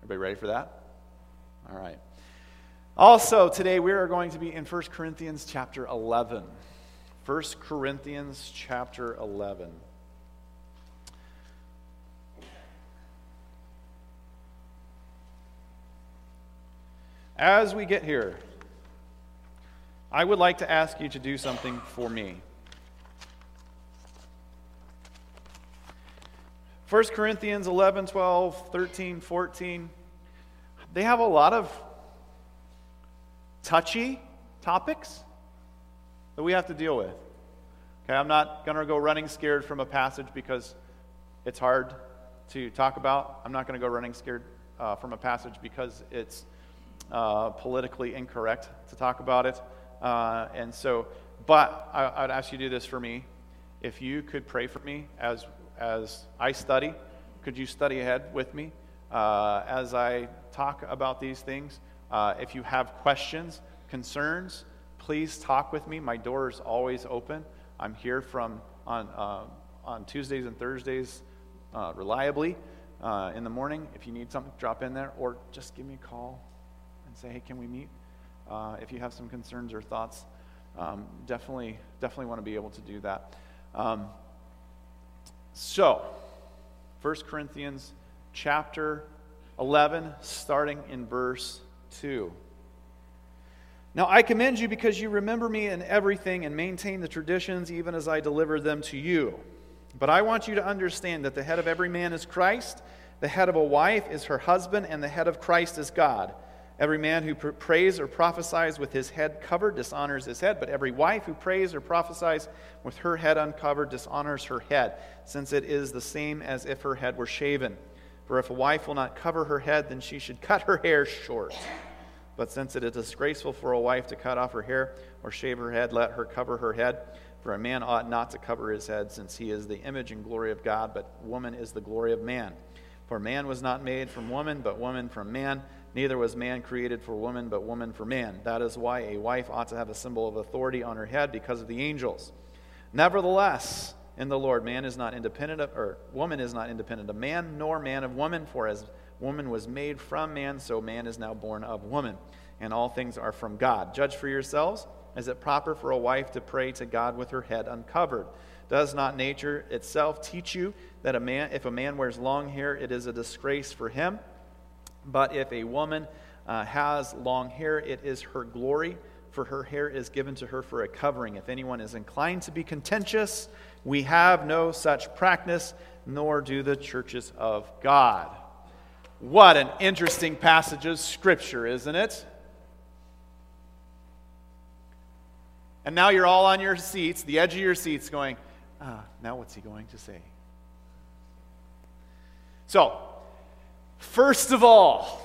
Everybody ready for that? All right. Also, today we are going to be in 1 Corinthians chapter 11. 1 Corinthians chapter 11. As we get here, I would like to ask you to do something for me. 1 Corinthians 11, 12, 13, 14, they have a lot of touchy topics that we have to deal with. Okay, I'm not going to go running scared from a passage because it's hard to talk about. I'm not going to go running scared from a passage because it's politically incorrect to talk about it. But I'd ask you to do this for me. If you could pray for me as I study, could you study ahead with me as I talk about these things? If you have questions, concerns, please talk with me. My door is always open. I'm here on Tuesdays and Thursdays reliably in the morning. If you need something, drop in there, or just give me a call and say, hey, can we meet? If you have some concerns or thoughts, definitely want to be able to do that. So, 1 Corinthians chapter 11, starting in verse 2. Now I commend you because you remember me in everything and maintain the traditions even as I delivered them to you. But I want you to understand that the head of every man is Christ, the head of a wife is her husband, and the head of Christ is God. Every man who prays or prophesies with his head covered dishonors his head, but every wife who prays or prophesies with her head uncovered dishonors her head, since it is the same as if her head were shaven. For if a wife will not cover her head, then she should cut her hair short. But since it is disgraceful for a wife to cut off her hair or shave her head, let her cover her head. For a man ought not to cover his head, since he is the image and glory of God, but woman is the glory of man. For man was not made from woman, but woman from man. Neither was man created for woman, but woman for man. That is why a wife ought to have a symbol of authority on her head because of the angels. Nevertheless, in the Lord, woman is not independent of man, nor man of woman. For as woman was made from man, so man is now born of woman. And all things are from God. Judge for yourselves. Is it proper for a wife to pray to God with her head uncovered? Does not nature itself teach you that if a man wears long hair, it is a disgrace for him? But if a woman has long hair, it is her glory, for her hair is given to her for a covering. If anyone is inclined to be contentious, we have no such practice, nor do the churches of God. What an interesting passage of Scripture, isn't it? And now you're all on your seats, the edge of your seats, going, now what's he going to say? So, First of all,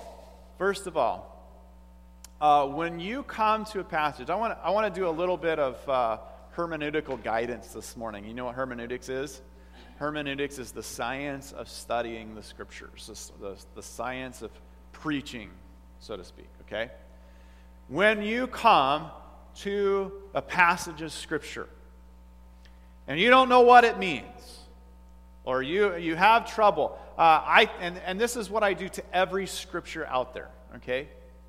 when you come to a passage, I want to do a little bit of hermeneutical guidance this morning. You know what hermeneutics is? Hermeneutics is the science of studying the Scriptures, the science of preaching, so to speak, okay? When you come to a passage of Scripture, and you don't know what it means, or you have trouble, and this is what I do to every Scripture out there, okay?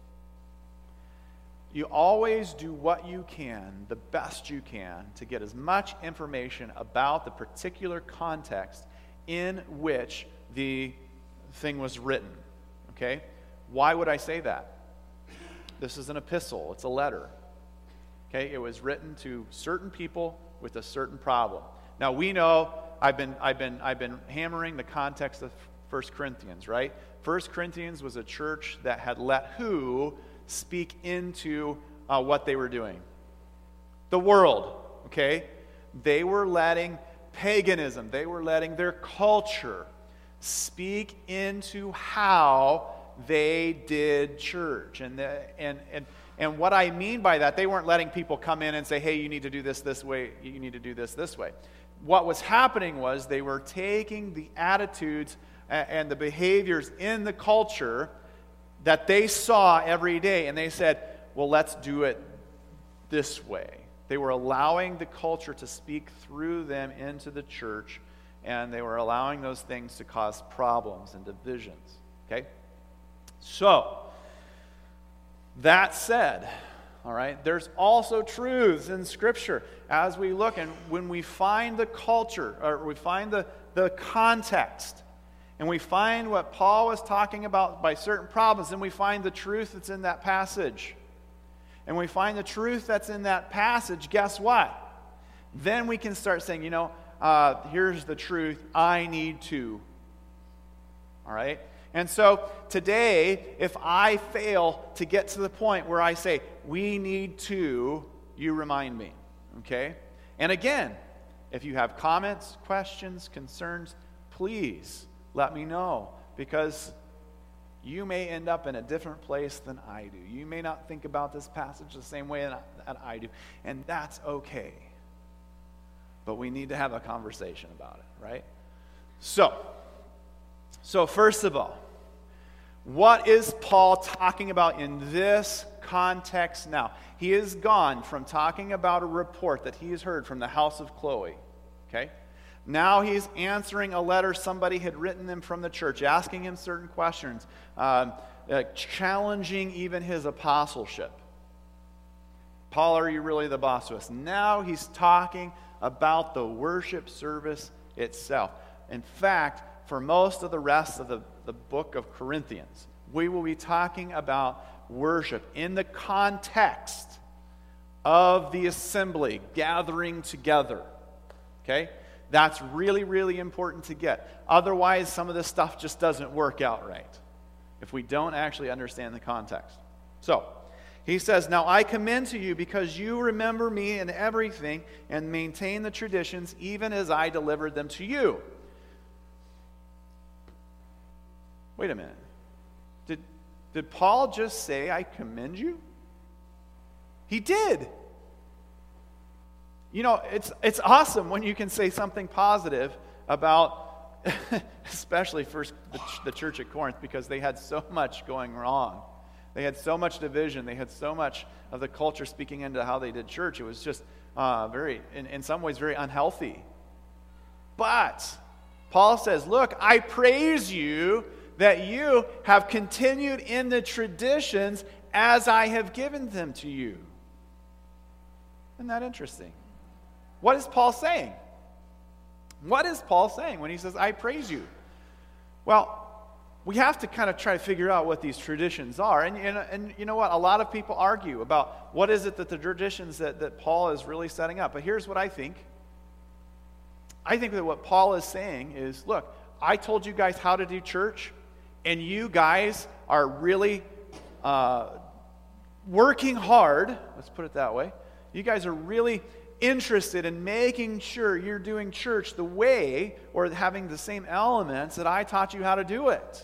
You always do what you can, the best you can, to get as much information about the particular context in which the thing was written, okay? Why would I say that? This is an epistle, it's a letter, okay? It was written to certain people with a certain problem. Now we know I've been hammering the context of 1 Corinthians, right? 1 Corinthians was a church that had let who speak into what they were doing? The world, okay? They were letting paganism, they were letting their culture speak into how they did church. And what I mean by that, they weren't letting people come in and say, hey, you need to do this way, you need to do this way. What was happening was they were taking the attitudes and the behaviors in the culture that they saw every day, and they said, well, let's do it this way. They were allowing the culture to speak through them into the church, and they were allowing those things to cause problems and divisions, okay? So, that said, all right, there's also truths in Scripture as we look and when we find the culture, or we find the context, and we find what Paul was talking about by certain problems, and we find the truth that's in that passage. And we find the truth that's in that passage, guess what? Then we can start saying, here's the truth, I need to. All right? And so today, if I fail to get to the point where I say, we need to, you remind me. Okay? And again, if you have comments, questions, concerns, please let me know, because you may end up in a different place than I do. You may not think about this passage the same way that I do, and that's okay. But we need to have a conversation about it, right? So first of all, what is Paul talking about in this context now? He has gone from talking about a report that he has heard from the house of Chloe, okay? Now he's answering a letter somebody had written him from the church, asking him certain questions, challenging even his apostleship. Paul, are you really the boss of us? Now he's talking about the worship service itself. In fact, for most of the rest of the book of Corinthians, we will be talking about worship in the context of the assembly, gathering together. Okay? That's really, really important to get. Otherwise, some of this stuff just doesn't work out right if we don't actually understand the context. So, he says, now I commend to you because you remember me in everything and maintain the traditions even as I delivered them to you. Wait a minute. Did Paul just say, I commend you? He did. You know, it's awesome when you can say something positive about, especially first the church at Corinth, because they had so much going wrong. They had so much division. They had so much of the culture speaking into how they did church. It was just in some ways, very unhealthy. But Paul says, look, I praise you that you have continued in the traditions as I have given them to you. Isn't that interesting? What is Paul saying? What is Paul saying when he says, I praise you? Well, we have to kind of try to figure out what these traditions are. And you know what? A lot of people argue about what is it that the traditions that Paul is really setting up. But here's what I think. I think that what Paul is saying is, look, I told you guys how to do church, and you guys are really working hard. Let's put it that way. You guys are really interested in making sure you're doing church the way or having the same elements that I taught you how to do it.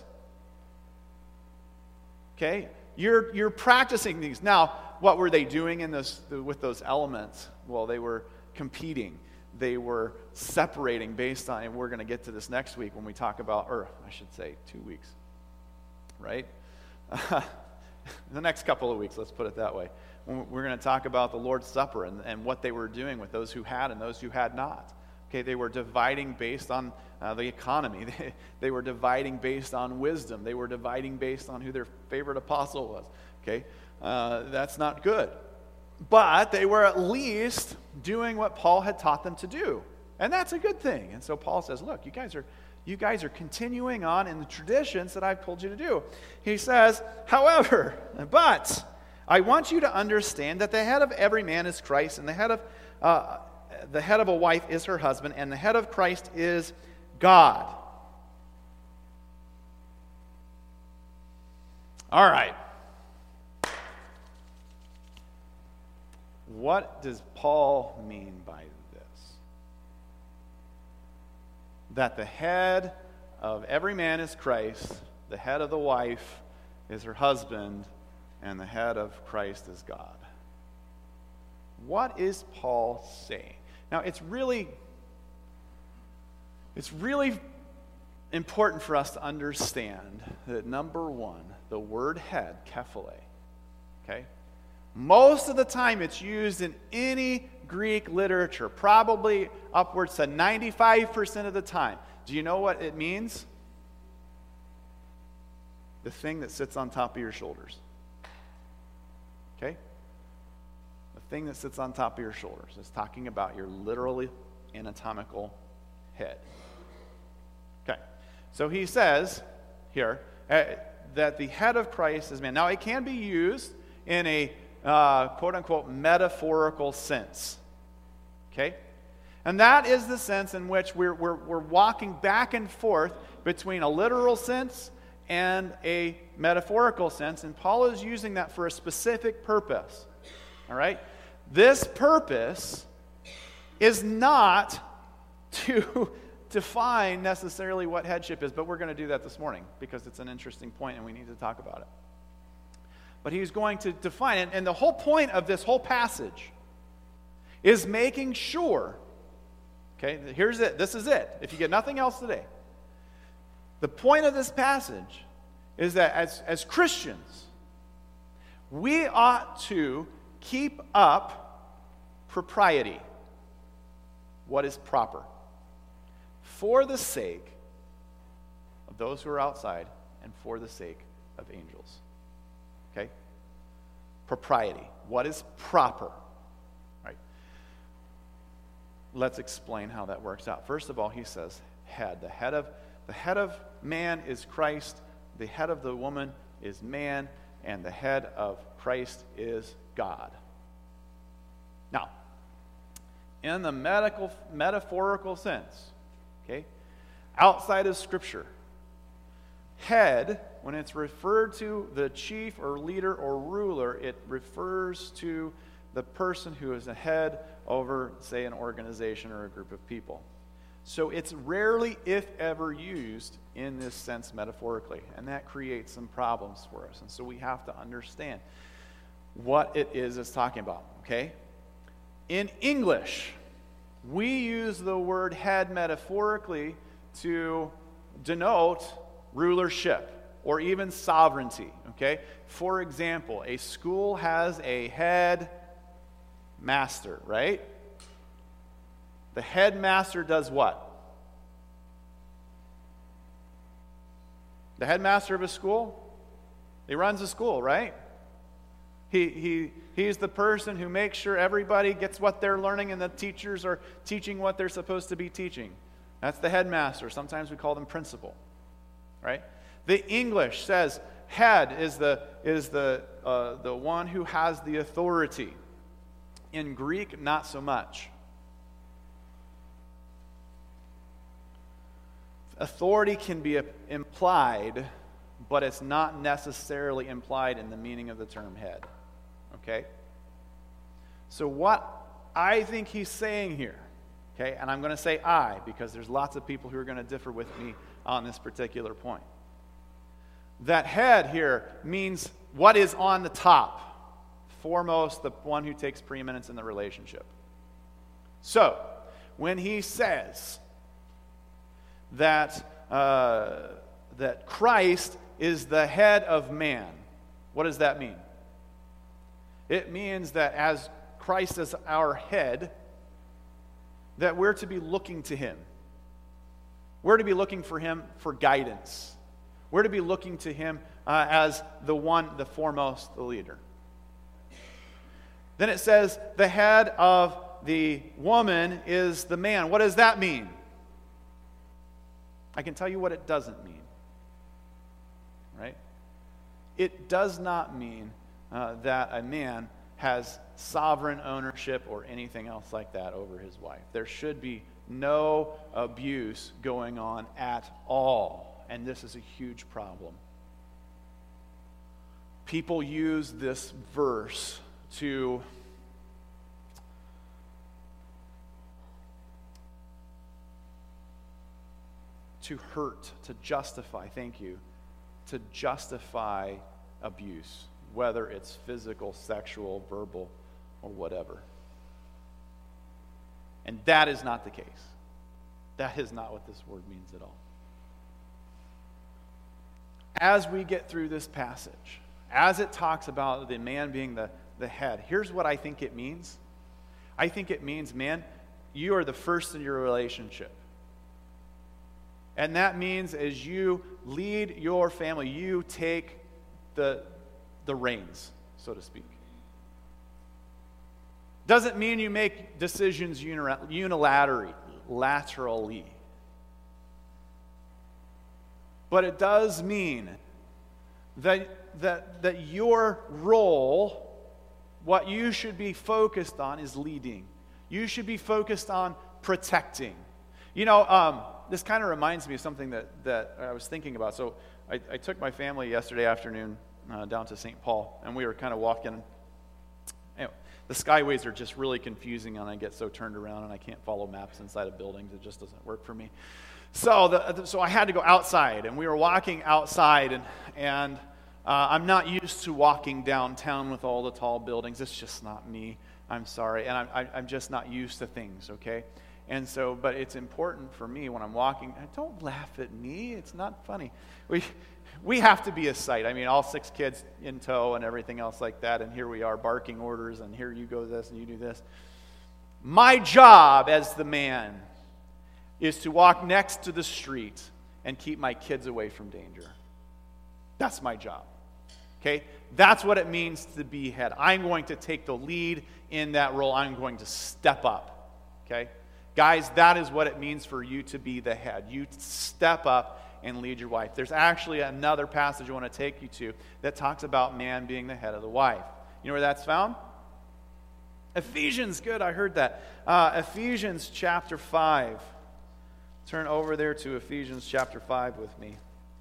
Okay? You're practicing these. Now, what were they doing with those elements? Well, they were competing. They were separating based on, and we're going to get to this next week when we talk about, or I should say 2 weeks, right? The next couple of weeks, let's put it that way. We're going to talk about the Lord's Supper and what they were doing with those who had and those who had not. Okay, they were dividing based on the economy. They were dividing based on wisdom. They were dividing based on who their favorite apostle was. Okay, that's not good. But they were at least doing what Paul had taught them to do. And that's a good thing. And so Paul says, look, you guys are continuing on in the traditions that I've told you to do. He says, however, but I want you to understand that the head of every man is Christ, and the head of a wife is her husband, and the head of Christ is God. All right. What does Paul mean by this? That the head of every man is Christ, the head of the wife is her husband, and the head of Christ is God. What is Paul saying? Now, it's really important for us to understand that, number one, the word head, kephale, okay? Most of the time it's used in any Greek literature, probably upwards to 95% of the time. Do you know what it means? the thing that sits on top of your shoulders. Okay? The thing that sits on top of your shoulders is talking about your literally anatomical head. Okay. So he says here that the head of Christ is man. Now, it can be used in a quote-unquote metaphorical sense. Okay? And that is the sense in which we're walking back and forth between a literal sense and a metaphorical sense, and Paul is using that for a specific purpose. All right? This purpose is not to define necessarily what headship is, but we're going to do that this morning because it's an interesting point and we need to talk about it. But he's going to define it, and the whole point of this whole passage is making sure, okay, here's it, this is it. If you get nothing else today, the point of this passage is that as Christians, we ought to keep up propriety, what is proper, for the sake of those who are outside and for the sake of angels. Okay? Propriety, what is proper. Right? Let's explain how that works out. First of all, he says head. The head of man is Christ, the head of the woman is man, and the head of Christ is God. Now, in the metaphorical sense, okay, outside of Scripture, head, when it's referred to the chief or leader or ruler, it refers to the person who is a head over, say, an organization or a group of people. So it's rarely, if ever, used in this sense metaphorically, and that creates some problems for us. And so we have to understand what it is it's talking about, okay? In English, we use the word head metaphorically to denote rulership or even sovereignty, okay? For example, a school has a head master, right? The headmaster does what? The headmaster of a school, he runs a school, right? He's the person who makes sure everybody gets what they're learning and the teachers are teaching what they're supposed to be teaching. That's the headmaster. Sometimes we call them principal, right? The English says head is the one who has the authority. In Greek, not so much. Authority can be implied, but it's not necessarily implied in the meaning of the term head. Okay? So what I think he's saying here, okay, and I'm going to say I, because there's lots of people who are going to differ with me on this particular point. That head here means what is on the top, foremost, the one who takes preeminence in the relationship. So, when he says that Christ is the head of man, what does that mean? It means that as Christ is our head, that we're to be looking to him. We're to be looking for him for guidance. We're to be looking to him as the one, the foremost, the leader. Then it says the head of the woman is the man. What does that mean? I can tell you what it doesn't mean. Right? It does not mean that a man has sovereign ownership or anything else like that over his wife. There should be no abuse going on at all. And this is a huge problem. People use this verse to hurt, to justify, to justify abuse, whether it's physical, sexual, verbal, or whatever. And that is not the case. That is not what this word means at all. As we get through this passage, as it talks about the man being the head, here's what I think it means. I think it means, man, you are the first in your relationship. And that means as you lead your family, you take the reins, so to speak. Doesn't mean you make decisions unilaterally. But it does mean that your role, what you should be focused on is leading. You should be focused on protecting. This kind of reminds me of something that I was thinking about. So I took my family yesterday afternoon down to St. Paul, and we were kind of walking. Anyway, the skyways are just really confusing, and I get so turned around, and I can't follow maps inside of buildings. It just doesn't work for me. So I had to go outside, and we were walking outside, and I'm not used to walking downtown with all the tall buildings. It's just not me. I'm sorry, and I'm just not used to things, okay? And so, but it's important for me when I'm walking. Don't laugh at me. It's not funny. We have to be a sight. I mean, all 6 kids in tow and everything else like that, and here we are barking orders, and here you go this, and you do this. My job as the man is to walk next to the street and keep my kids away from danger. That's my job. Okay? That's what it means to be head. I'm going to take the lead in that role. I'm going to step up. Okay? Guys, that is what it means for you to be the head. You step up and lead your wife. There's actually another passage I want to take you to that talks about man being the head of the wife. You know where that's found? Ephesians. Good, I heard that. Ephesians chapter 5. Turn over there to Ephesians chapter 5 with me.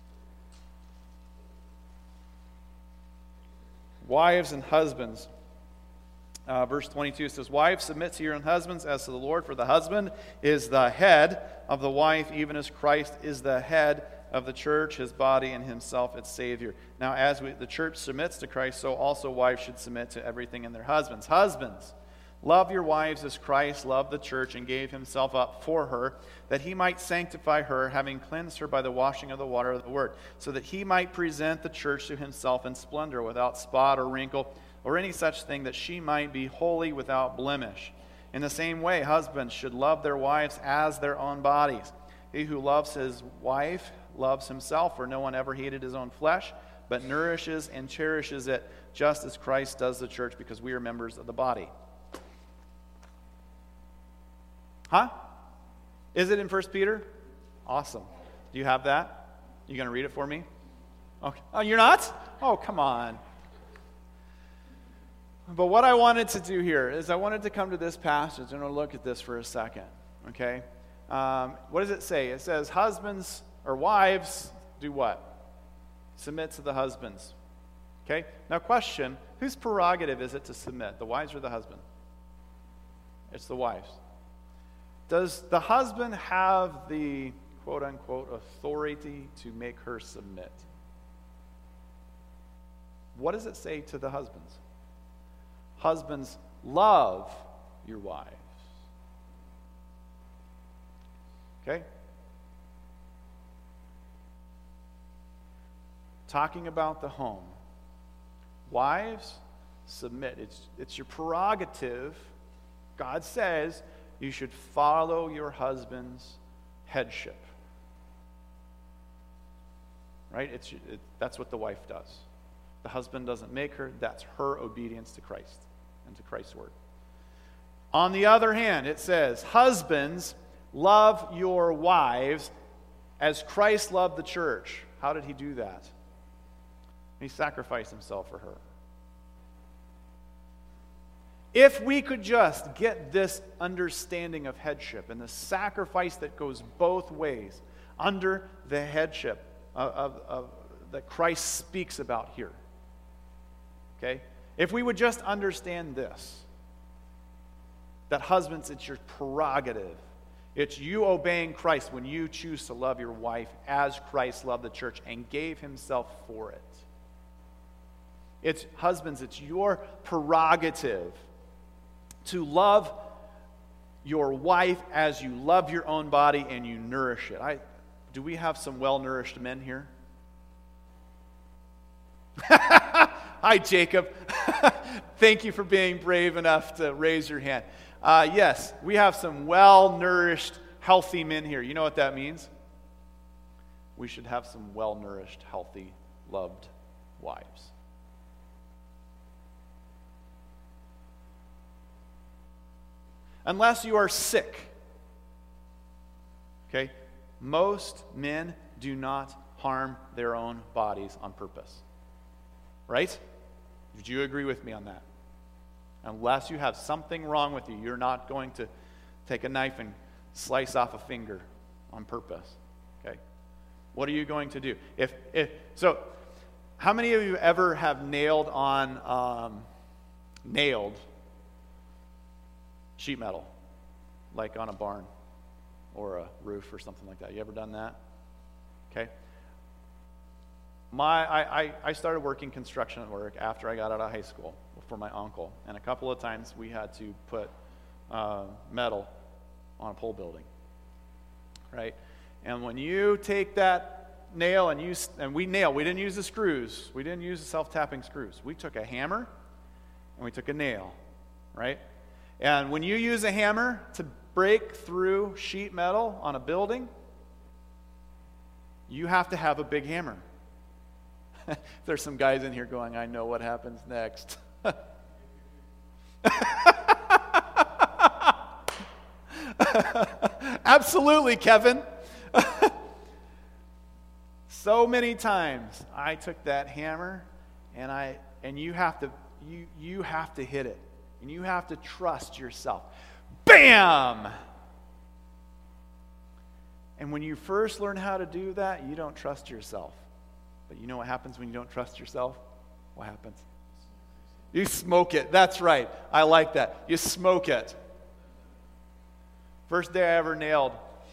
Wives and husbands. Verse 22 says, "Wives, submit to your own husbands as to the Lord, for the husband is the head of the wife, even as Christ is the head of the church, his body, and himself its Savior. Now, as the church submits to Christ, so also wives should submit to everything in their husbands. Husbands, love your wives as Christ loved the church and gave himself up for her, that he might sanctify her, having cleansed her by the washing of the water of the word, so that he might present the church to himself in splendor, without spot or wrinkle, or any such thing, that she might be holy without blemish. In the same way, husbands should love their wives as their own bodies. He who loves his wife loves himself, for no one ever hated his own flesh, but nourishes and cherishes it, just as Christ does the church, because we are members of the body." Huh? Is it in 1 Peter? Awesome. Do you have that? You going to read it for me? Okay. Oh, you're not? Oh, come on. But what I wanted to do here is I wanted to come to this passage and look at this for a second. Okay? What does it say? It says, husbands or wives do what? Submit to the husbands. Okay? Now question, whose prerogative is it to submit? The wives or the husband? It's the wives. Does the husband have the quote-unquote authority to make her submit? What does it say to the husbands? Husbands, love your wives. Okay? Talking about the home. Wives, submit. It's your prerogative. God says you should follow your husband's headship. Right? That's what the wife does. The husband doesn't make her. That's her obedience to Christ and to Christ's word. On the other hand, it says, husbands, love your wives as Christ loved the church. How did he do that? He sacrificed himself for her. If we could just get this understanding of headship and the sacrifice that goes both ways under the headship of that Christ speaks about here. Okay? If we would just understand this, that husbands, it's your prerogative. It's you obeying Christ when you choose to love your wife as Christ loved the church and gave himself for it. It's husbands, it's your prerogative to love your wife as you love your own body and you nourish it. Do we have some well-nourished men here? Hi, Jacob. Thank you for being brave enough to raise your hand. Yes, we have some well-nourished, healthy men here. You know what that means? we should have some well-nourished, healthy, loved wives. Unless you are sick. Okay? Most men do not harm their own bodies on purpose. Right? Would you agree with me on that? Unless you have something wrong with you, you're not going to take a knife and slice off a finger on purpose. Okay? What are you going to do? So, how many of you ever have nailed sheet metal, like on a barn or a roof or something like that? You ever done that? Okay. I started working construction at work after I got out of high school for my uncle, and a couple of times we had to put metal on a pole building, right? And when you take that nail and we didn't use the screws, we didn't use the self-tapping screws. We took a hammer and we took a nail, right? And when you use a hammer to break through sheet metal on a building, you have to have a big hammer. There's some guys in here going, I know what happens next. Absolutely, Kevin. So many times I took that hammer and you have to hit it. And you have to trust yourself. Bam! And when you first learn how to do that, you don't trust yourself. But you know what happens when you don't trust yourself? What happens? You smoke it. That's right. I like that. You smoke it. First day I ever nailed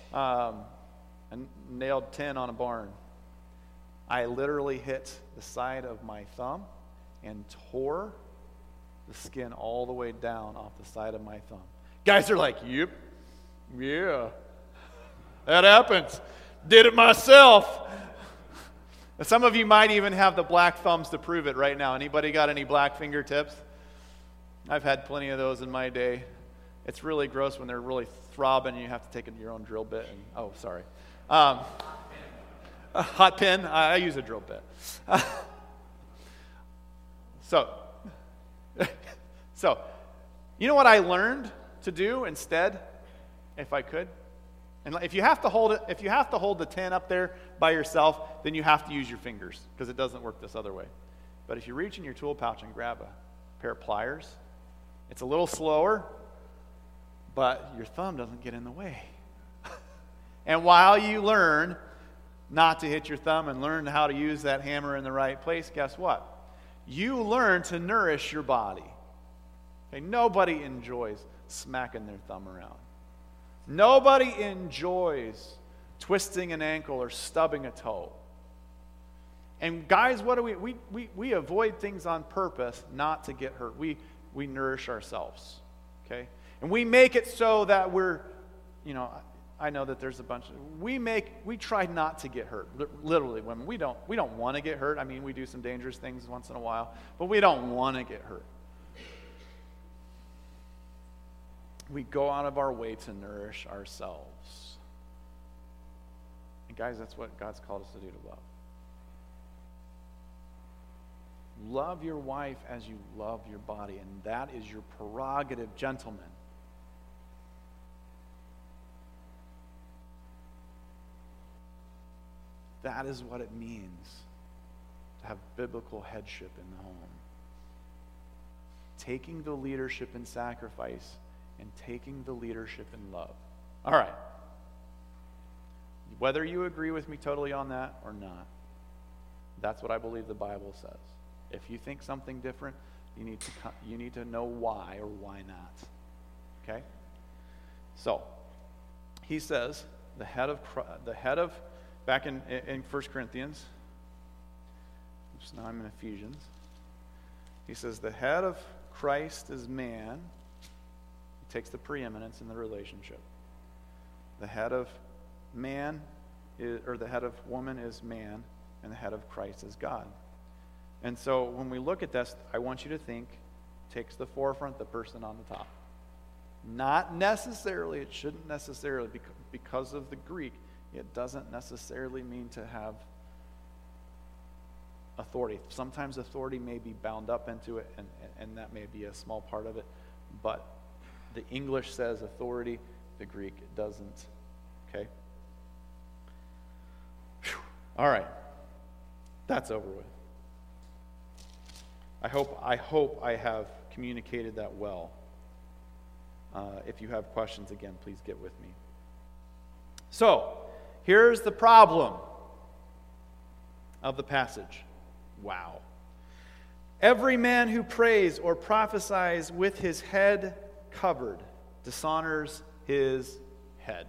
10 on a barn. I literally hit the side of my thumb and tore the skin all the way down off the side of my thumb. Guys are like, yep, yeah, that happens. Did it myself. Some of you might even have the black thumbs to prove it right now. Anybody got any black fingertips? I've had plenty of those in my day. It's really gross when they're really throbbing and you have to take your own drill bit. A hot pin. I use a drill bit. So, you know what I learned to do instead, if I could? And if you have to hold the 10 up there by yourself, then you have to use your fingers because it doesn't work this other way. But if you reach in your tool pouch and grab a pair of pliers, it's a little slower, but your thumb doesn't get in the way. And while you learn not to hit your thumb and learn how to use that hammer in the right place, guess what? You learn to nourish your body. Okay, nobody enjoys smacking their thumb around. Nobody enjoys twisting an ankle or stubbing a toe. And guys, what do we avoid things on purpose not to get hurt. We nourish ourselves. Okay? And we make it so that we're, I know that there's a bunch of, we try not to get hurt. Literally, women, we don't want to get hurt. I mean, we do some dangerous things once in a while, but we don't want to get hurt. We go out of our way to nourish ourselves. And guys, that's what God's called us to do, to love. Love your wife as you love your body, and that is your prerogative, gentlemen. That is what it means to have biblical headship in the home. Taking the leadership in sacrifice and taking the leadership in love. All right. Whether you agree with me totally on that or not, that's what I believe the Bible says. If you think something different, you need to know why or why not. Okay? So, he says the head of back in 1 Corinthians. Oops, now I'm in Ephesians. He says the head of Christ is man. He takes the preeminence in the relationship. The head of man the head of woman is man, and the head of Christ is God. And so when we look at this, I want you to think, takes the forefront, the person on the top. Not necessarily, it shouldn't necessarily, because of the Greek, it doesn't necessarily mean to have authority. Sometimes authority may be bound up into it, and that may be a small part of it, but the English says authority, the Greek doesn't. Okay? Whew. All right. That's over with. I hope I have communicated that well. If you have questions, again, please get with me. So, here's the problem of the passage. Wow. Every man who prays or prophesies with his head covered dishonors his head.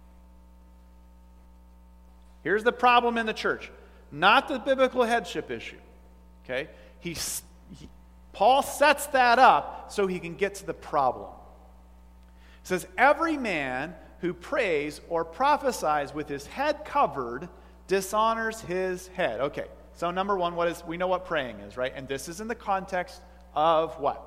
Here's the problem in the church. Not the biblical headship issue. Okay? Paul sets that up so he can get to the problem. It says, every man who prays or prophesies with his head covered dishonors his head. Okay, so number one, we know what praying is, right? And this is in the context of what?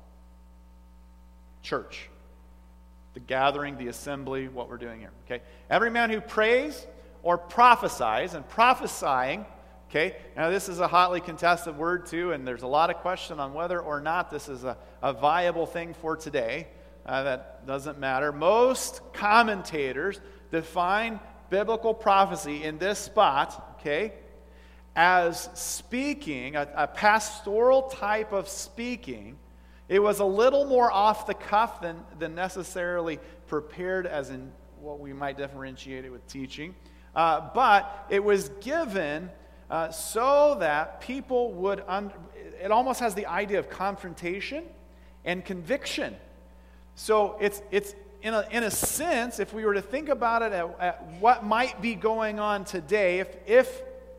Church. The gathering, the assembly, what we're doing here. Okay? Every man who prays or prophesies, and prophesying, okay, now this is a hotly contested word too, and there's a lot of question on whether or not this is a viable thing for today. That doesn't matter. Most commentators define biblical prophecy in this spot, okay, as speaking, a pastoral type of speaking. It was a little more off the cuff than necessarily prepared, as in what we might differentiate it with teaching. But it was given so that people would, it almost has the idea of confrontation and conviction. So it's in a sense, if we were to think about it at what might be going on today, if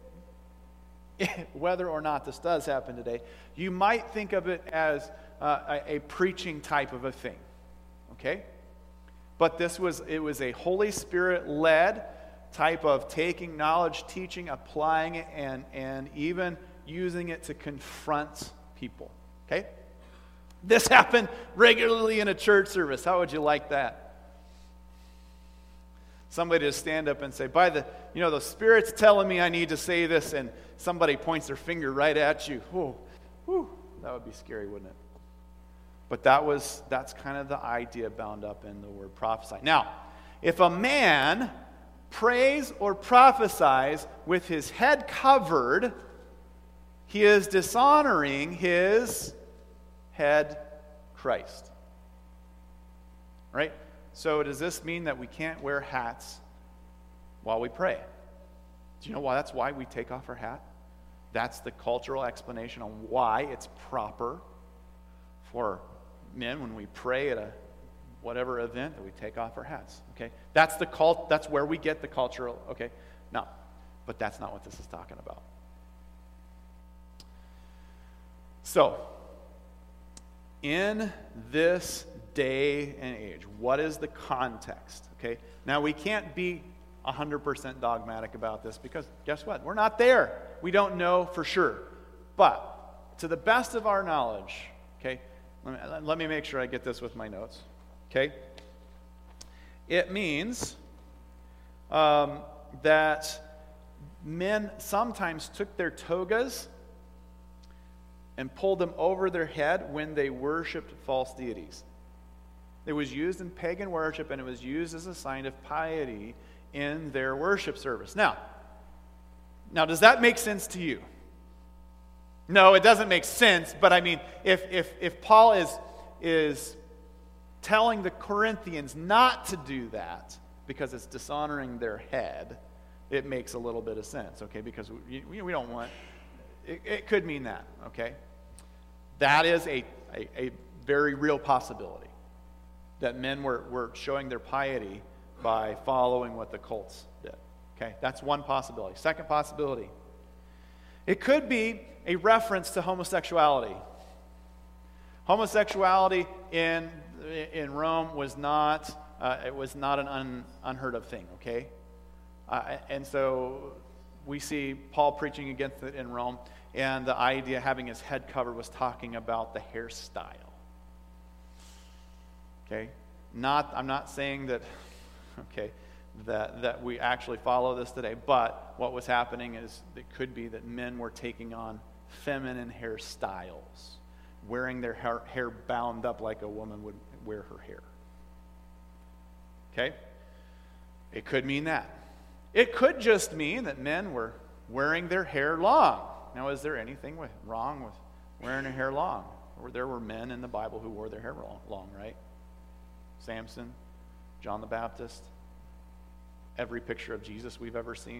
whether or not this does happen today, you might think of it as a preaching type of a thing, okay? But it was a Holy Spirit-led type of taking knowledge, teaching, applying it, and even using it to confront people, okay? This happened regularly in a church service. How would you like that? Somebody to stand up and say, the Spirit's telling me I need to say this, and somebody points their finger right at you. Whew, that would be scary, wouldn't it? But that's kind of the idea bound up in the word prophesy. Now, if a man prays or prophesies with his head covered, he is dishonoring his head, Christ. Right? So does this mean that we can't wear hats while we pray? Do you know why? That's why we take off our hat. That's the cultural explanation on why it's proper for men when we pray at a whatever event that we take off our hats. Okay? That's where we get the cultural, okay? No. But that's not what this is talking about. So, in this day and age, what is the context? Okay? Now, we can't be 100% dogmatic about this because guess what? We're not there. We don't know for sure. But to the best of our knowledge, okay, let me make sure I get this with my notes. Okay? It means that men sometimes took their togas and pulled them over their head when they worshipped false deities. It was used in pagan worship, and it was used as a sign of piety in their worship service. Now, does that make sense to you? No, it doesn't make sense, but I mean, if Paul is telling the Corinthians not to do that because it's dishonoring their head, it makes a little bit of sense, okay? Because we don't want... It could mean that, okay? That is a very real possibility, that men were showing their piety by following what the cults did, okay? That's one possibility. Second possibility, it could be a reference to homosexuality. Homosexuality in Rome was not an unheard of thing, okay? And so we see Paul preaching against it in Rome, and the idea having his head covered was talking about the hairstyle. Okay? I'm not saying that, okay, that we actually follow this today. But what was happening is it could be that men were taking on feminine hairstyles, wearing their hair bound up like a woman would wear her hair. Okay? It could mean that. It could just mean that men were wearing their hair long. Now, is there anything wrong with wearing their hair long? There were men in the Bible who wore their hair long, right? Samson, John the Baptist, every picture of Jesus we've ever seen.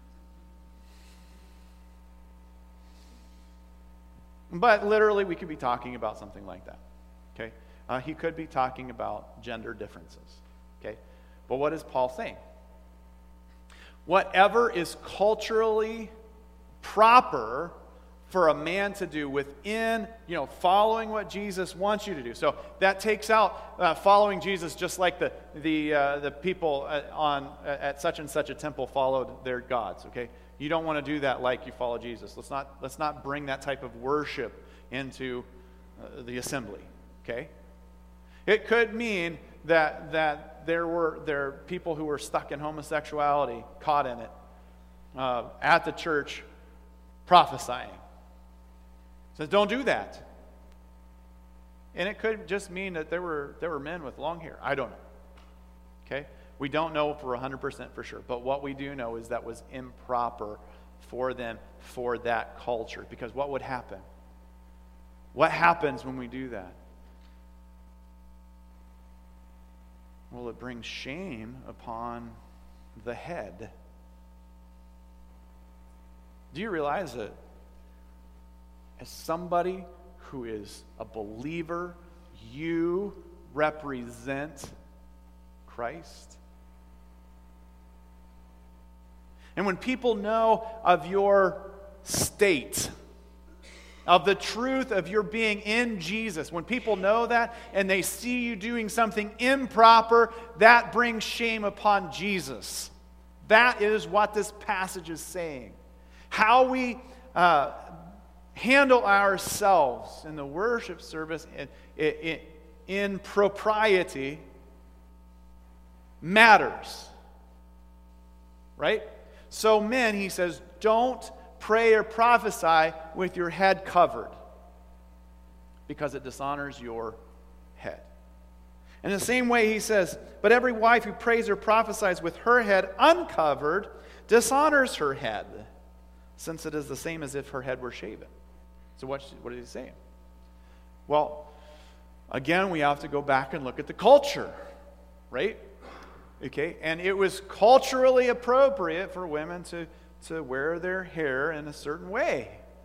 But literally, we could be talking about something like that. Okay? He could be talking about gender differences. Okay? But what is Paul saying? Whatever is culturally proper for a man to do within, following what Jesus wants you to do. So that takes out following Jesus, just like the people at such and such a temple followed their gods. Okay, you don't want to do that like you follow Jesus. Let's not bring that type of worship into the assembly. Okay, it could mean that there are people who were stuck in homosexuality, caught in it, at the church, prophesying. Says, don't do that. And it could just mean that there were men with long hair. I don't know. Okay? We don't know for 100% for sure. But what we do know is that was improper for them, for that culture. Because what would happen? What happens when we do that? Well, it brings shame upon the head. Do you realize that as somebody who is a believer, you represent Christ? And when people know of your state, of the truth of your being in Jesus, when people know that and they see you doing something improper, that brings shame upon Jesus. That is what this passage is saying. How we handle ourselves in the worship service in propriety matters. Right? So men, he says, don't pray or prophesy with your head covered, because it dishonors your head. In the same way, he says, but every wife who prays or prophesies with her head uncovered dishonors her head, since it is the same as if her head were shaven. So what is he saying? Well, again, we have to go back and look at the culture, right? Okay, and it was culturally appropriate for women to wear their hair in a certain way,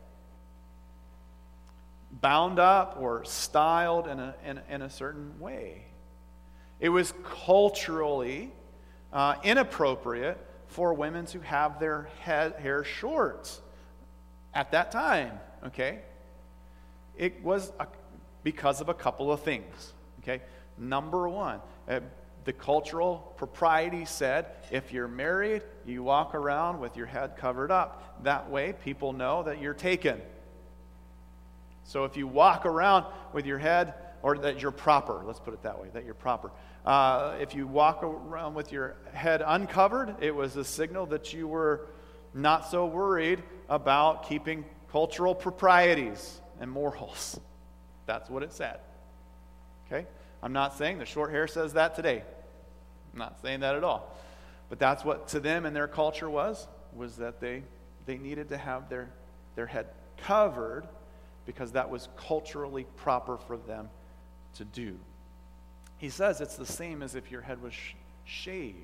bound up or styled in a certain way. It was culturally inappropriate for women to have their hair short at that time. Okay, it was because of a couple of things. Okay, number one, the cultural propriety said, if you're married, you walk around with your head covered up. That way, people know that you're taken. So if you walk around with your head, or that you're proper, let's put it that way, that you're proper. If you walk around with your head uncovered, it was a signal that you were not so worried about keeping cultural proprieties and morals. That's what it said. Okay? I'm not saying the short hair says that today. I'm not saying that at all. But that's what to them and their culture was that they needed to have their head covered, because that was culturally proper for them to do. He says it's the same as if your head was shaved.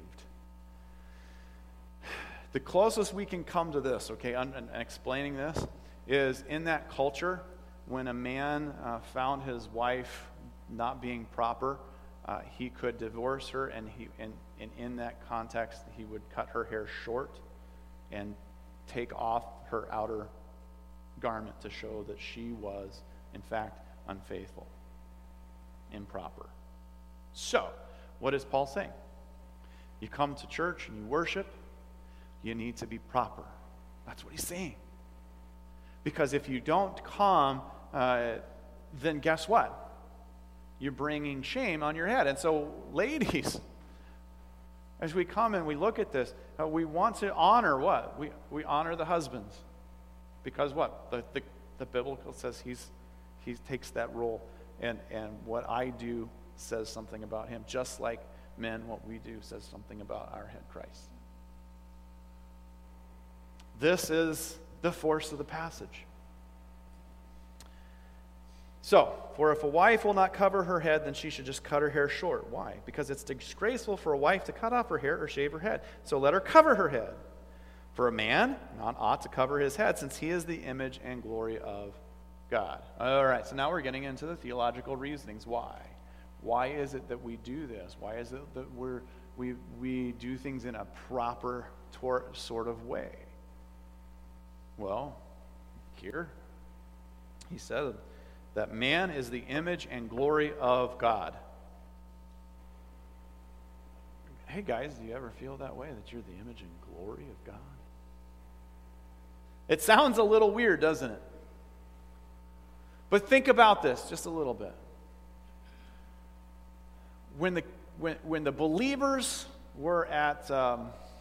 The closest we can come to this, okay, and explaining this, is in that culture, when a man found his wife not being proper, he could divorce her, and in that context, he would cut her hair short and take off her outer garment to show that she was, in fact, unfaithful, improper. So, what is Paul saying? You come to church and you worship, you need to be proper. That's what he's saying. Because if you don't come, then guess what? You're bringing shame on your head. And so, ladies, as we come and we look at this, we want to honor what? We honor the husbands. Because what? The biblical says he takes that role, and what I do says something about him, just like men, what we do says something about our head Christ. This is the force of the passage. So, for if a wife will not cover her head, then she should just cut her hair short. Why? Because it's disgraceful for a wife to cut off her hair or shave her head. So let her cover her head. For a man ought to cover his head, since he is the image and glory of God. All right, so now we're getting into the theological reasonings. Why? Why is it that we do this? Why is it that we do things in a proper sort of way? Well, here he said that man is the image and glory of God. Hey guys, do you ever feel that way, that you're the image and glory of God? It sounds a little weird, doesn't it? But think about this just a little bit. When the believers were at, the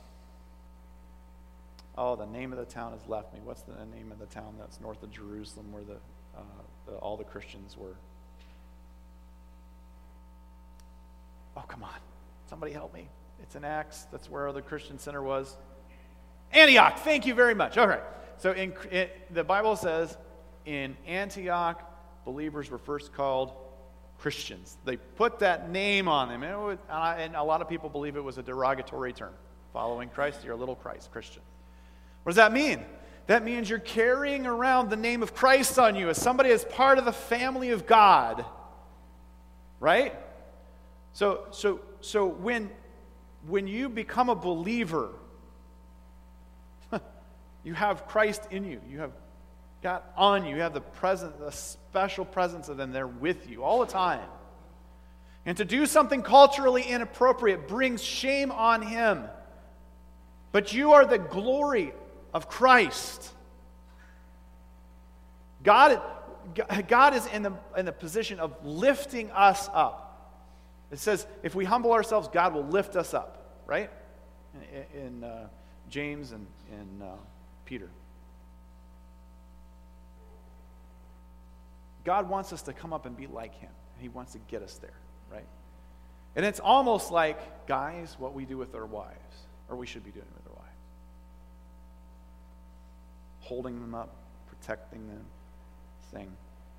name of the town has left me. What's the name of the town that's north of Jerusalem where all the Christians were? Oh, come on. Somebody help me. It's in Acts. That's where the Christian center was. Antioch. Thank you very much. All right. So the Bible says in Antioch, believers were first called Christians. They put that name on them. And a lot of people believe it was a derogatory term. Following Christ, you're a little Christ, Christian. What does that mean? That means you're carrying around the name of Christ on you as somebody as part of the family of God. Right? So when you become a believer, you have Christ in you. You have God on you. You have the special presence of them there with you all the time. And to do something culturally inappropriate brings shame on him. But you are the glory of Christ. God is in the position of lifting us up. It says, if we humble ourselves, God will lift us up, right? In James and in Peter. God wants us to come up and be like him. He wants to get us there, right? And it's almost like, guys, what we do with our wives, or we should be doing with our wives. Holding them up, protecting them, saying,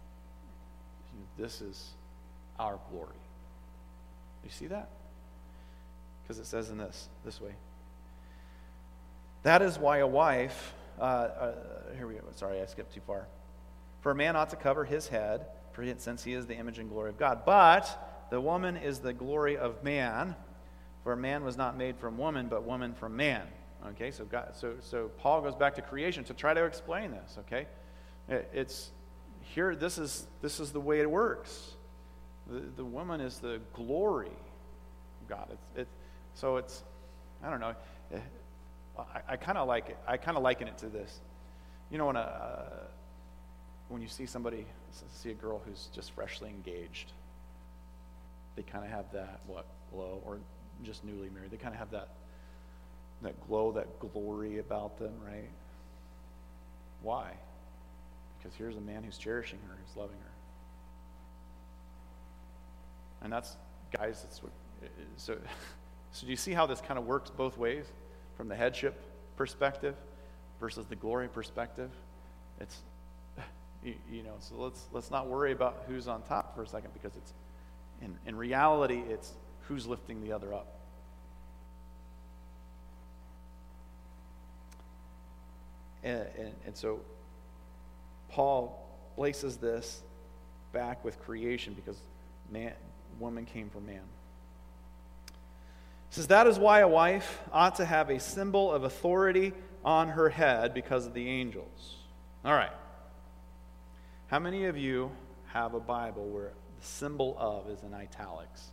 this is our glory. You see that? Because it says in this way. That is why a wife, here we go, sorry, I skipped too far. For a man ought to cover his head, since he is the image and glory of God. But the woman is the glory of man, for man was not made from woman, but woman from man. Okay, so Paul goes back to creation to try to explain this. Okay, it's here. This is the way it works. The woman is the glory of God. It's I don't know. I kind of like it. I kind of liken it to this. You know, when you see a girl who's just freshly engaged, they kind of have that glow, or just newly married. They kind of have that glow, that glory about them, right? Why? Because here's a man who's cherishing her, who's loving her. And that's, guys, that's what, so do you see how this kind of works both ways? From the headship perspective versus the glory perspective? It's, so let's not worry about who's on top for a second, because it's, in reality, it's who's lifting the other up. And so Paul places this back with creation, because woman came from man. He says, that is why a wife ought to have a symbol of authority on her head because of the angels. All right. How many of you have a Bible where the symbol of is in italics?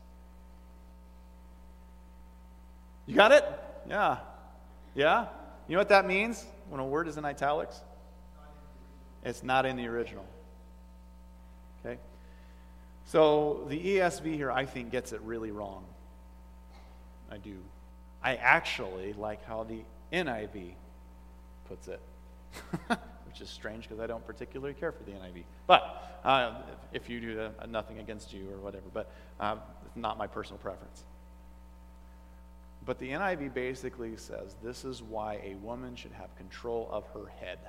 You got it? Yeah. Yeah? You know what that means when a word is in italics? It's not in the original. Okay? So the ESV here, I think, gets it really wrong. I do. I actually like how the NIV puts it, which is strange because I don't particularly care for the NIV. But if you do, nothing against you or whatever, but it's not my personal preference. But the NIV basically says this is why a woman should have control of her head.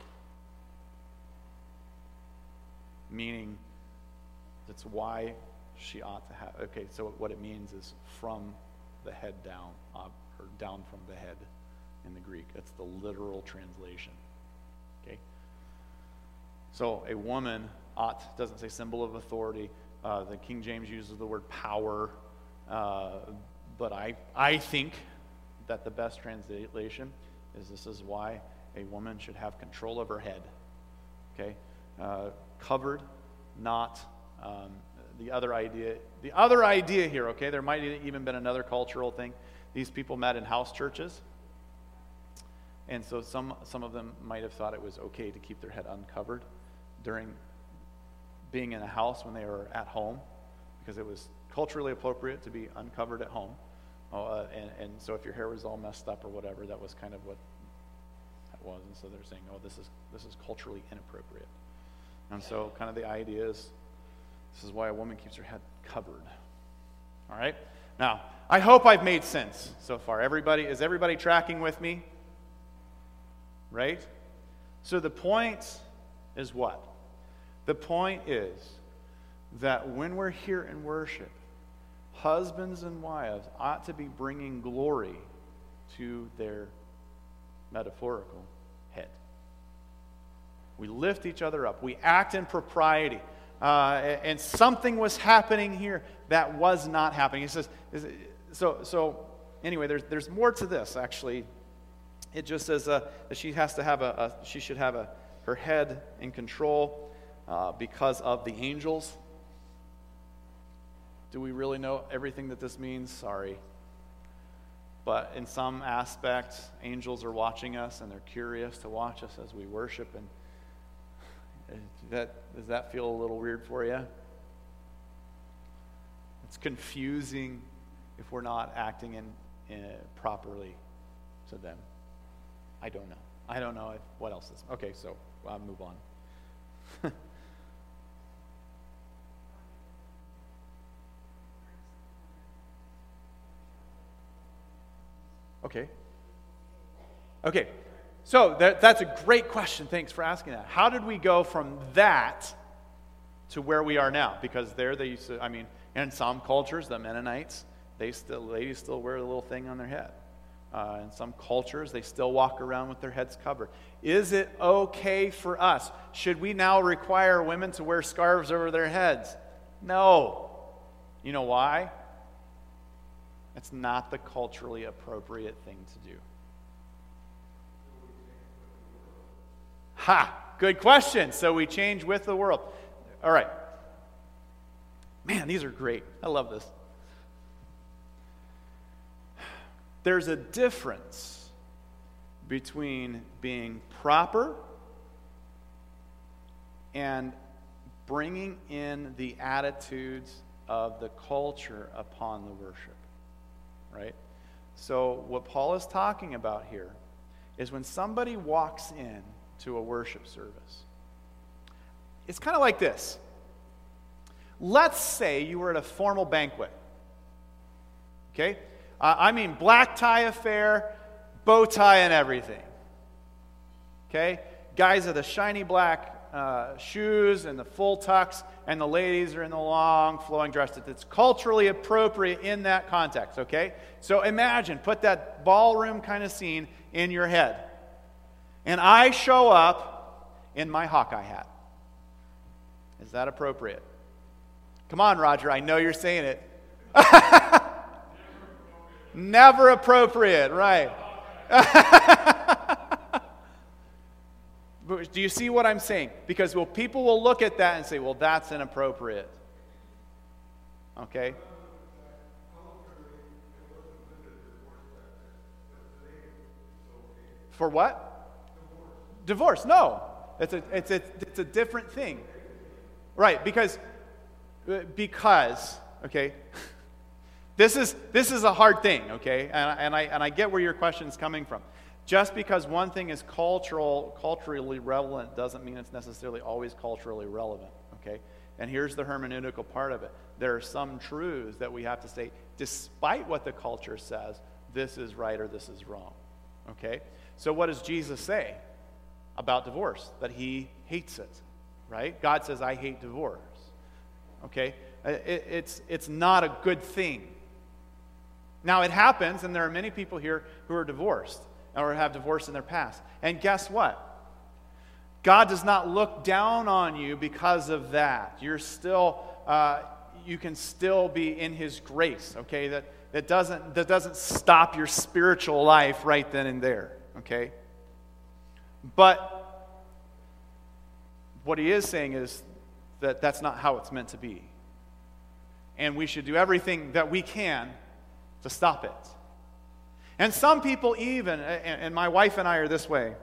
Meaning, that's why she ought to have. Okay, so what it means is from the head down, or down from the head in the Greek. That's the literal translation. Okay? So a woman ought, doesn't say symbol of authority. The King James uses the word power. But I think that the best translation is this is why a woman should have control of her head. Okay? Covered, not the other idea. The other idea here, okay, there might have even been another cultural thing. These people met in house churches. And so some of them might have thought it was okay to keep their head uncovered during being in a house when they were at home, because it was culturally appropriate to be uncovered at home. And so if your hair was all messed up or whatever, that was kind of what that was. And so they're saying, oh, this is culturally inappropriate. And so kind of the idea is this is why a woman keeps her head covered. All right? Now, I hope I've made sense so far. Is everybody tracking with me? Right? So the point is what? The point is that when we're here in worship, husbands and wives ought to be bringing glory to their metaphorical head. We lift each other up. We act in propriety. And something was happening here that was not happening. He says, so anyway, there's more to this, actually. It just says that she has to have she should have her head in control because of the angels. Do we really know everything that this means? Sorry. But in some aspects, angels are watching us, and they're curious to watch us as we worship. And does that feel a little weird for you? It's confusing if we're not acting in properly to them. I don't know what else is. Okay, so I'll move on. Okay. So that's a great question. Thanks for asking that. How did we go from that to where we are now? Because there they used to, in some cultures, the Mennonites, ladies still wear a little thing on their head. In some cultures, they still walk around with their heads covered. Is it okay for us? Should we now require women to wear scarves over their heads? No. You know why? It's not the culturally appropriate thing to do. Ha! Good question. So we change with the world. All right. Man, these are great. I love this. There's a difference between being proper and bringing in the attitudes of the culture upon the worship. Right? So what Paul is talking about here is when somebody walks in to a worship service, it's kind of like this. Let's say you were at a formal banquet. Okay? Black tie affair, bow tie and everything. Okay? Guys are the shiny black shoes and the full tux, and the ladies are in the long flowing dress. It's culturally appropriate in that context, okay? So imagine, put that ballroom kind of scene in your head. And I show up in my Hawkeye hat. Is that appropriate? Come on, Roger, I know you're saying it. Never appropriate, right. Do you see what I'm saying? Because people will look at that and say, well, that's inappropriate. Okay? For what? Divorce. No. It's a different thing. Right, because okay, This is a hard thing, okay? And I get where your question is coming from. Just because one thing is culturally relevant doesn't mean it's necessarily always culturally relevant, okay? And here's the hermeneutical part of it. There are some truths that we have to say, despite what the culture says, this is right or this is wrong, okay? So what does Jesus say about divorce? That he hates it, right? God says, I hate divorce, okay? It's not a good thing. Now, it happens, and there are many people here who are divorced or have divorce in their past. And guess what? God does not look down on you because of that. You're still, you can still be in His grace, okay? That doesn't stop your spiritual life right then and there, okay? But what He is saying is that that's not how it's meant to be. And we should do everything that we can to stop it. And some people even, and my wife and I are this way,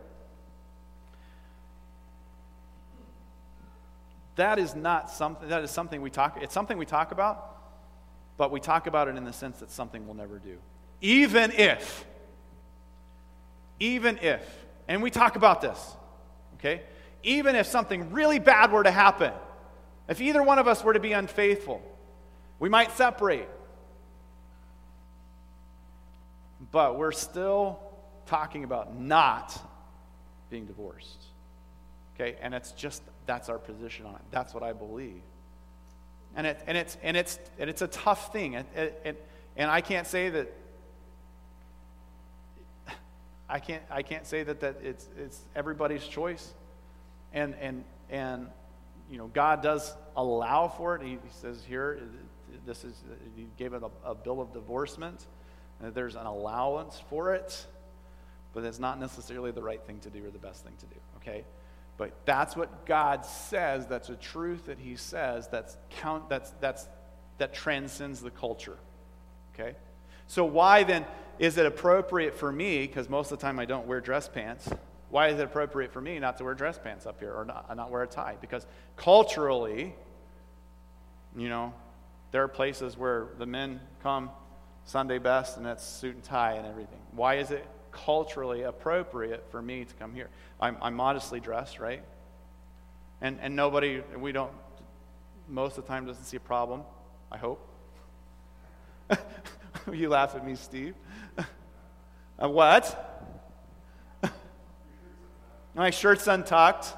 that is something we talk about, but we talk about it in the sense that something we'll never do. Even if, and we talk about this, okay? Even if something really bad were to happen, if either one of us were to be unfaithful, we might separate. But we're still talking about not being divorced. Okay? And that's our position on it. That's what I believe. And it's a tough thing. And I can't say that I can't say that it's everybody's choice. And God does allow for it. He says here, he gave it a bill of divorcement. There's an allowance for it, but it's not necessarily the right thing to do or the best thing to do, okay? But that's what God says. That's a truth that He says that transcends the culture, okay? So why then is it appropriate for me, because most of the time I don't wear dress pants, why is it appropriate for me not to wear dress pants up here or not wear a tie? Because culturally, there are places where the men come Sunday best, and that's suit and tie and everything. Why is it culturally appropriate for me to come here? I'm modestly dressed, right? And nobody, most of the time doesn't see a problem, I hope. You laugh at me, Steve. What? My shirt's untucked.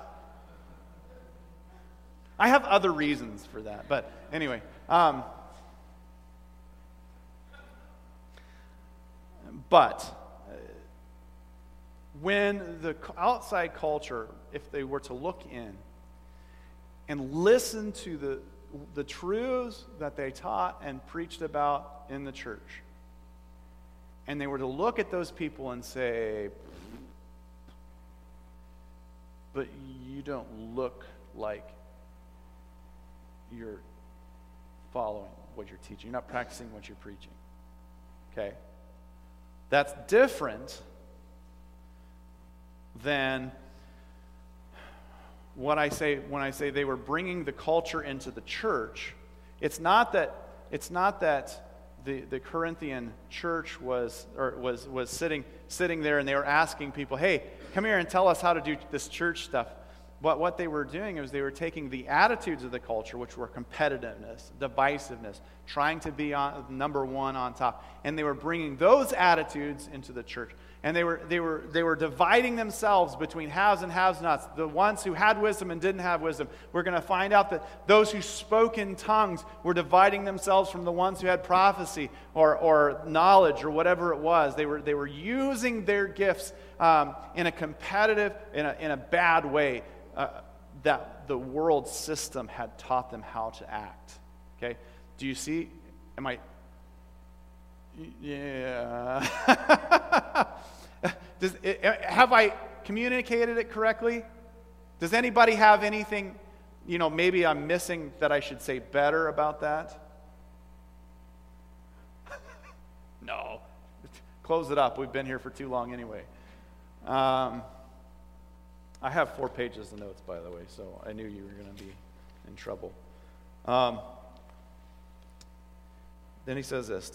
I have other reasons for that, but anyway. But when the outside culture, if they were to look in and listen to the truths that they taught and preached about in the church, and they were to look at those people and say, but you don't look like you're following what you're teaching. You're not practicing what you're preaching. Okay? That's different than what I say when I say they were bringing the culture into the church. It's not that the Corinthian church was sitting there and they were asking people, "Hey, come here and tell us how to do this church stuff." But what they were doing is they were taking the attitudes of the culture, which were competitiveness, divisiveness, trying to be number one on top, and they were bringing those attitudes into the church. And they were dividing themselves between haves and have-nots, the ones who had wisdom and didn't have wisdom. We're going to find out that those who spoke in tongues were dividing themselves from the ones who had prophecy or knowledge or whatever it was. They were using their gifts in a competitive, in a bad way. That the world system had taught them how to act. Okay? Do you see? Yeah. Have I communicated it correctly? Does anybody have anything, maybe I'm missing that I should say better about that? No. Close it up. We've been here for too long anyway. I have 4 pages of notes, by the way, so I knew you were going to be in trouble. Then he says this,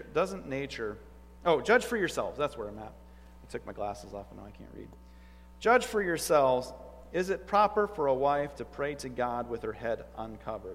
judge for yourselves. That's where I'm at. I took my glasses off and now I can't read. Judge for yourselves, is it proper for a wife to pray to God with her head uncovered?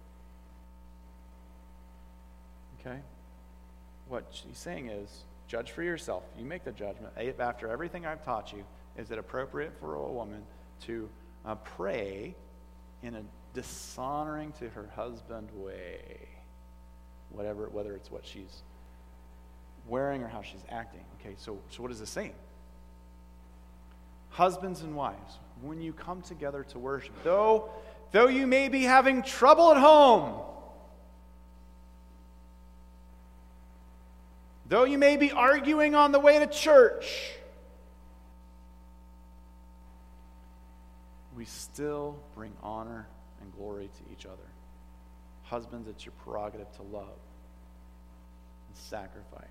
Okay? What she's saying is, judge for yourself. You make the judgment. After everything I've taught you, is it appropriate for a woman to pray in a dishonoring to her husband way? Whether it's what she's wearing or how she's acting. Okay, so what is this saying? Husbands and wives, when you come together to worship, though you may be having trouble at home, though you may be arguing on the way to church, we still bring honor and glory to each other. Husbands, it's your prerogative to love and sacrifice.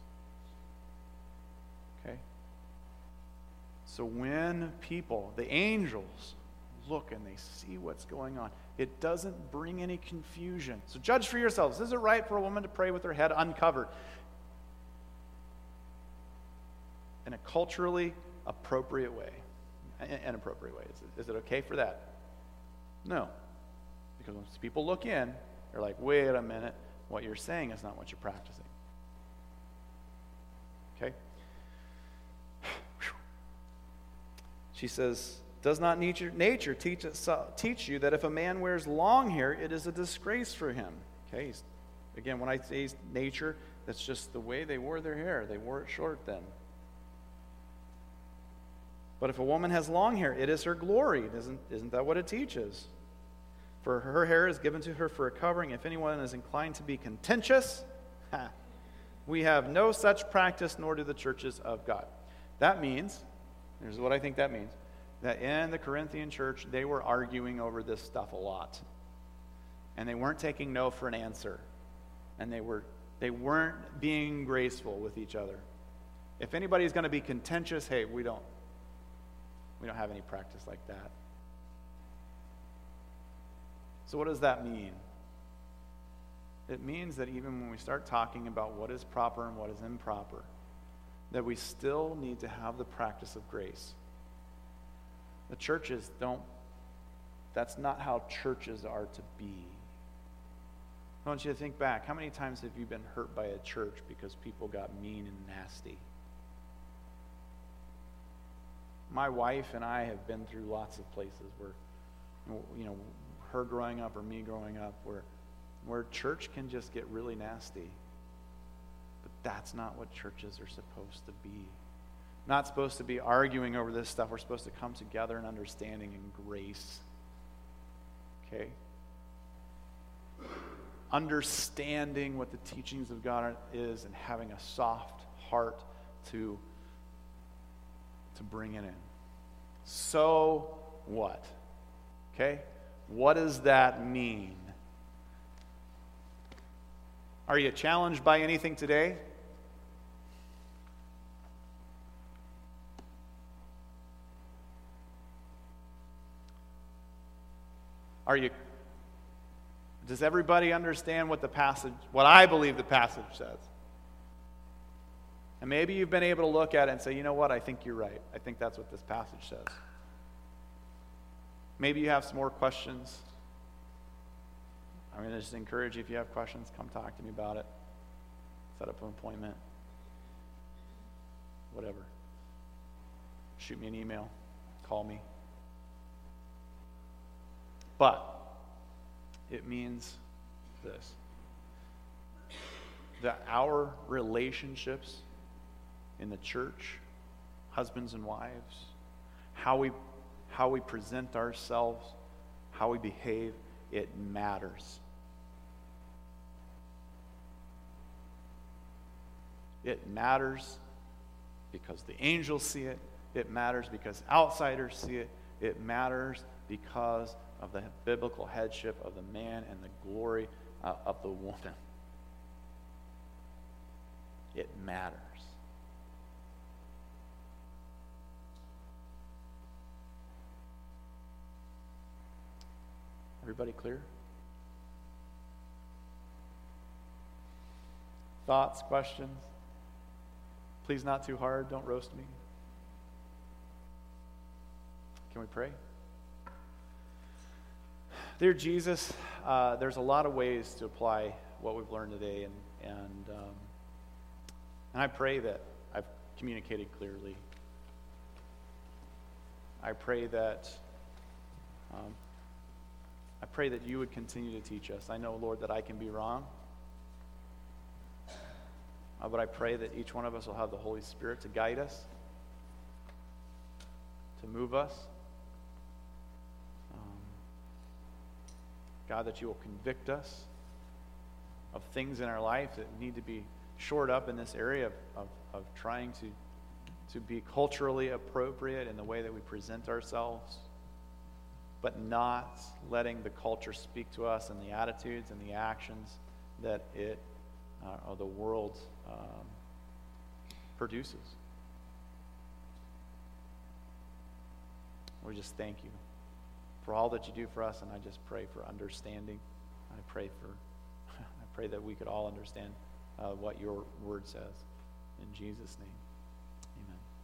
Okay? So when people, the angels, look and they see what's going on, it doesn't bring any confusion. So judge for yourselves. Is it right for a woman to pray with her head uncovered? In a culturally appropriate way. An appropriate way. Is it okay for that? No. Because when people look in, they're like, wait a minute, what you're saying is not what you're practicing. Okay? She says, does not nature teach you that if a man wears long hair, it is a disgrace for him? Okay? Again, when I say nature, that's just the way they wore their hair. They wore it short then. But if a woman has long hair, it is her glory. Isn't that what it teaches? For her hair is given to her for a covering. If anyone is inclined to be contentious, we have no such practice, nor do the churches of God. That means, here's what I think that means, that in the Corinthian church, they were arguing over this stuff a lot. And they weren't taking no for an answer. And they weren't being graceful with each other. If anybody's going to be contentious, hey, we don't have any practice like that. So what does that mean? It means that even when we start talking about what is proper and what is improper, that we still need to have the practice of grace. The churches that's not how churches are to be. I want you to think back. How many times have you been hurt by a church because people got mean and nasty? My wife and I have been through lots of places where, her growing up or me growing up, where church can just get really nasty. But that's not what churches are supposed to be. Not supposed to be arguing over this stuff. We're supposed to come together in understanding and grace. Okay? Understanding what the teachings of God is and having a soft heart to bring it in. So what? Okay? What does that mean? Are you challenged by anything today? Does everybody understand what I believe the passage says? And maybe you've been able to look at it and say, you know what, I think you're right. I think that's what this passage says. Maybe you have some more questions. I'm going to just encourage you, if you have questions, come talk to me about it. Set up an appointment. Whatever. Shoot me an email. Call me. But it means this. That our relationships in the church, husbands and wives, how we present ourselves, how we behave, it matters. It matters because the angels see it. It matters because outsiders see it. It matters because of the biblical headship of the man and the glory of the woman. It matters. Everybody clear? thoughts, questions? Please not too hard. Don't roast me. Can we pray? Dear Jesus, there's a lot of ways to apply what we've learned today, and I pray that I've communicated clearly. I pray that you would continue to teach us. I know, Lord, that I can be wrong, but I pray that each one of us will have the Holy Spirit to guide us, to move us. God, that you will convict us of things in our life that need to be shored up in this area of trying to be culturally appropriate in the way that we present ourselves, but not letting the culture speak to us and the attitudes and the actions that or the world produces. We just thank you for all that you do for us, and I just pray for understanding. I pray that we could all understand what your word says. In Jesus' name, amen.